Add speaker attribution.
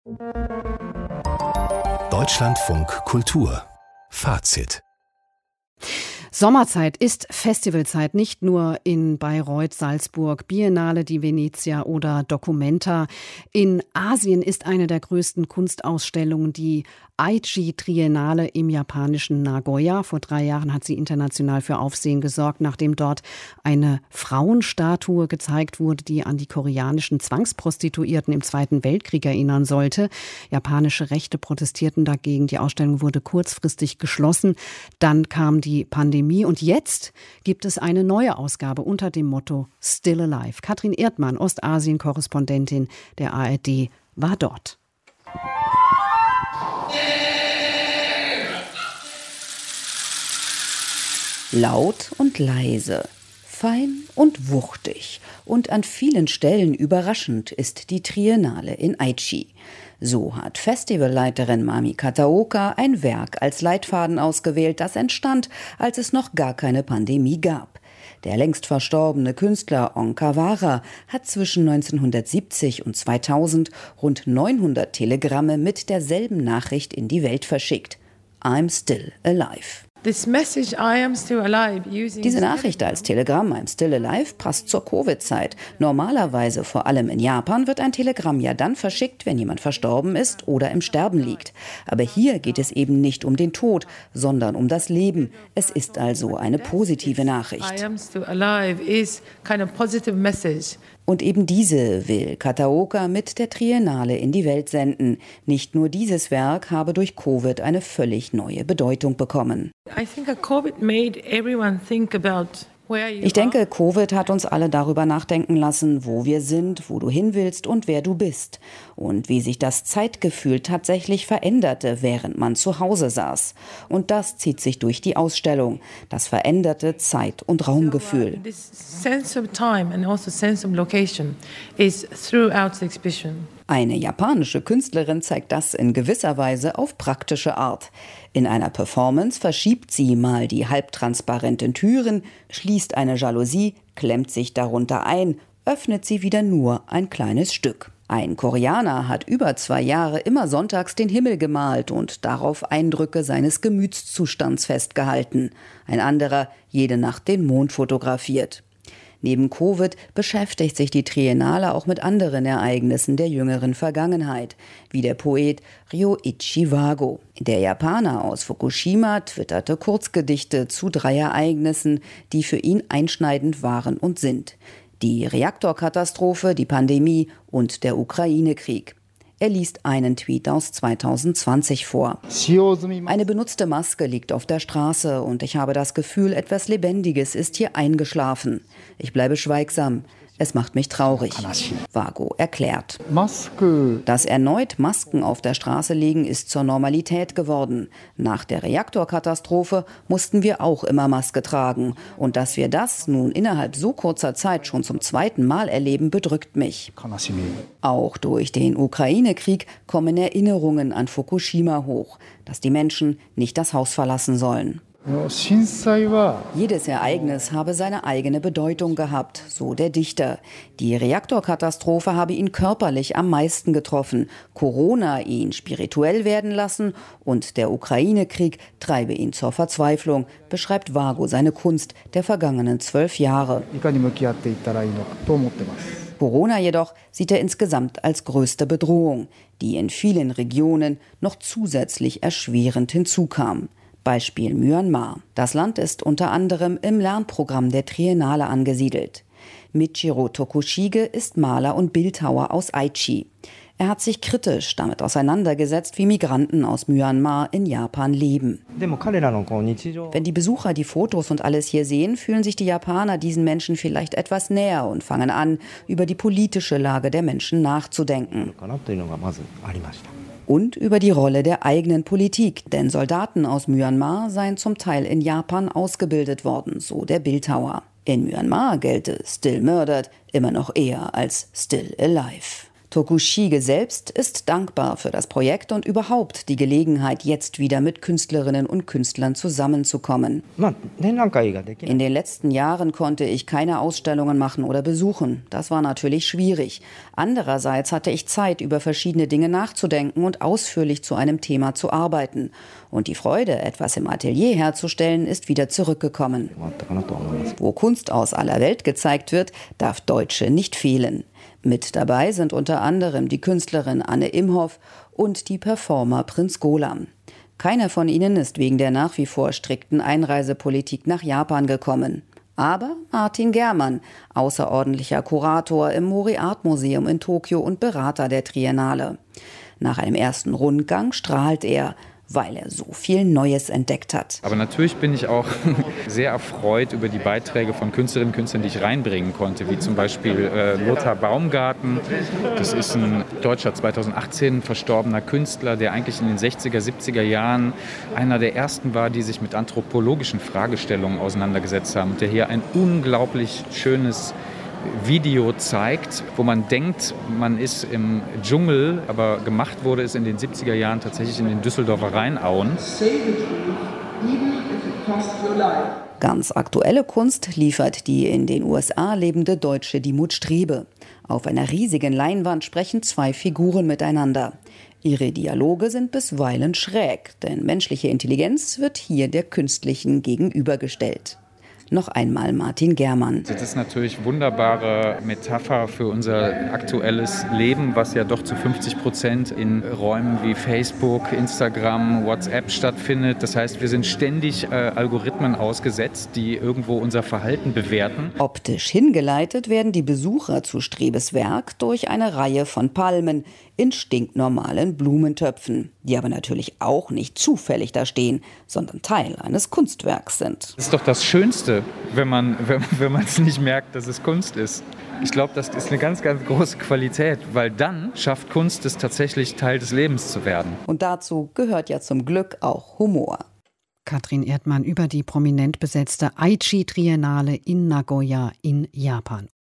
Speaker 1: Deutschlandfunk Kultur Fazit.
Speaker 2: Sommerzeit ist Festivalzeit, nicht nur in Bayreuth, Salzburg, Biennale di Venezia oder Documenta. In Asien ist eine der größten Kunstausstellungen die Aichi Triennale im japanischen Nagoya. Vor 3 Jahren hat sie international für Aufsehen gesorgt, nachdem dort eine Frauenstatue gezeigt wurde, die an die koreanischen Zwangsprostituierten im Zweiten Weltkrieg erinnern sollte. Japanische Rechte protestierten dagegen. Die Ausstellung wurde kurzfristig geschlossen. Dann kam die Pandemie und jetzt gibt es eine neue Ausgabe unter dem Motto Still Alive. Katrin Erdmann, Ostasien-Korrespondentin der ARD, war dort.
Speaker 3: Laut und leise, fein und wuchtig und an vielen Stellen überraschend ist die Triennale in Aichi. So hat Festivalleiterin Mami Kataoka ein Werk als Leitfaden ausgewählt, das entstand, als es noch gar keine Pandemie gab. Der längst verstorbene Künstler Onkawara hat zwischen 1970 und 2000 rund 900 Telegramme mit derselben Nachricht in die Welt verschickt. I'm still alive.
Speaker 4: Diese
Speaker 3: Nachricht als Telegramm I'm still alive passt zur Covid-Zeit. Normalerweise, vor allem in Japan, wird ein Telegramm ja dann verschickt, wenn jemand verstorben ist oder im Sterben liegt. Aber hier geht es eben nicht um den Tod, sondern um das Leben. Es ist also eine positive Nachricht.
Speaker 4: I am still alive is kind of positive message.
Speaker 3: Und eben diese will Kataoka mit der Triennale in die Welt senden. Nicht nur dieses Werk habe durch Covid eine völlig neue Bedeutung bekommen. Ich denke, Covid hat uns alle darüber nachdenken lassen, wo wir sind, wo du hin willst und wer du bist. Und wie sich das Zeitgefühl tatsächlich veränderte, während man zu Hause saß. Und das zieht sich durch die Ausstellung. Das veränderte Zeit- und Raumgefühl. Eine japanische Künstlerin zeigt das in gewisser Weise auf praktische Art. In einer Performance verschiebt sie mal die halbtransparenten Türen, schließt eine Jalousie, klemmt sich darunter ein, öffnet sie wieder nur ein kleines Stück. Ein Koreaner hat über 2 Jahre immer sonntags den Himmel gemalt und darauf Eindrücke seines Gemütszustands festgehalten. Ein anderer jede Nacht den Mond fotografiert. Neben Covid beschäftigt sich die Triennale auch mit anderen Ereignissen der jüngeren Vergangenheit, wie der Poet Ryoichi Wago. Der Japaner aus Fukushima twitterte Kurzgedichte zu 3 Ereignissen, die für ihn einschneidend waren und sind: die Reaktorkatastrophe, die Pandemie und der Ukraine-Krieg. Er liest einen Tweet aus 2020 vor. Eine benutzte Maske liegt auf der Straße und ich habe das Gefühl, etwas Lebendiges ist hier eingeschlafen. Ich bleibe schweigsam. Es macht mich traurig. Wago erklärt. Das erneut Masken auf der Straße liegen ist zur Normalität geworden. Nach der Reaktorkatastrophe mussten wir auch immer Maske tragen. Und dass wir das nun innerhalb so kurzer Zeit schon zum 2. Mal erleben, bedrückt mich. Auch durch den Ukraine-Krieg kommen Erinnerungen an Fukushima hoch, dass die Menschen nicht das Haus verlassen sollen. Jedes Ereignis habe seine eigene Bedeutung gehabt, so der Dichter. Die Reaktorkatastrophe habe ihn körperlich am meisten getroffen, Corona ihn spirituell werden lassen und der Ukraine-Krieg treibe ihn zur Verzweiflung, beschreibt Wago seine Kunst der vergangenen 12 Jahre. Corona jedoch sieht er insgesamt als größte Bedrohung, die in vielen Regionen noch zusätzlich erschwerend hinzukam. Beispiel Myanmar. Das Land ist unter anderem im Lernprogramm der Triennale angesiedelt. Michiro Tokushige ist Maler und Bildhauer aus Aichi. Er hat sich kritisch damit auseinandergesetzt, wie Migranten aus Myanmar in Japan leben. Wenn die Besucher die Fotos und alles hier sehen, fühlen sich die Japaner diesen Menschen vielleicht etwas näher und fangen an, über die politische Lage der Menschen nachzudenken. Und über die Rolle der eigenen Politik, denn Soldaten aus Myanmar seien zum Teil in Japan ausgebildet worden, so der Bildhauer. In Myanmar gelte Still Murdered immer noch eher als Still Alive. Tokushige selbst ist dankbar für das Projekt und überhaupt die Gelegenheit, jetzt wieder mit Künstlerinnen und Künstlern zusammenzukommen. In den letzten Jahren konnte ich keine Ausstellungen machen oder besuchen. Das war natürlich schwierig. Andererseits hatte ich Zeit, über verschiedene Dinge nachzudenken und ausführlich zu einem Thema zu arbeiten. Und die Freude, etwas im Atelier herzustellen, ist wieder zurückgekommen. Wo Kunst aus aller Welt gezeigt wird, darf Deutsche nicht fehlen. Mit dabei sind unter anderem die Künstlerin Anne Imhoff und die Performer Prinz Golam. Keiner von ihnen ist wegen der nach wie vor strikten Einreisepolitik nach Japan gekommen. Aber Martin Germann, außerordentlicher Kurator im Mori Art Museum in Tokio und Berater der Triennale. Nach einem ersten Rundgang strahlt er, weil er so viel Neues entdeckt hat.
Speaker 5: Aber natürlich bin ich auch sehr erfreut über die Beiträge von Künstlerinnen und Künstlern, die ich reinbringen konnte, wie zum Beispiel Lothar Baumgarten. Das ist ein deutscher 2018 verstorbener Künstler, der eigentlich in den 60er, 70er Jahren einer der ersten war, die sich mit anthropologischen Fragestellungen auseinandergesetzt haben. Der hier ein unglaublich schönes Video zeigt, wo man denkt, man ist im Dschungel, aber gemacht wurde es in den 70er Jahren tatsächlich in den Düsseldorfer Rheinauen.
Speaker 3: Ganz aktuelle Kunst liefert die in den USA lebende Deutsche Dimut Strebe. Auf einer riesigen Leinwand sprechen zwei Figuren miteinander. Ihre Dialoge sind bisweilen schräg, denn menschliche Intelligenz wird hier der künstlichen gegenübergestellt. Noch einmal Martin Germann.
Speaker 5: Das ist natürlich eine wunderbare Metapher für unser aktuelles Leben, was ja doch zu 50% in Räumen wie Facebook, Instagram, WhatsApp stattfindet. Das heißt, wir sind ständig Algorithmen ausgesetzt, die irgendwo unser Verhalten bewerten.
Speaker 3: Optisch hingeleitet werden die Besucher zu Strebes Werk durch eine Reihe von Palmen in stinknormalen Blumentöpfen, die aber natürlich auch nicht zufällig da stehen, sondern Teil eines Kunstwerks sind.
Speaker 5: Das ist doch das Schönste, wenn man es nicht merkt, dass es Kunst ist. Ich glaube, das ist eine ganz, ganz große Qualität, weil dann schafft Kunst es tatsächlich, Teil des Lebens zu werden.
Speaker 3: Und dazu gehört ja zum Glück auch Humor.
Speaker 2: Katrin Erdmann über die prominent besetzte Aichi-Triennale in Nagoya in Japan.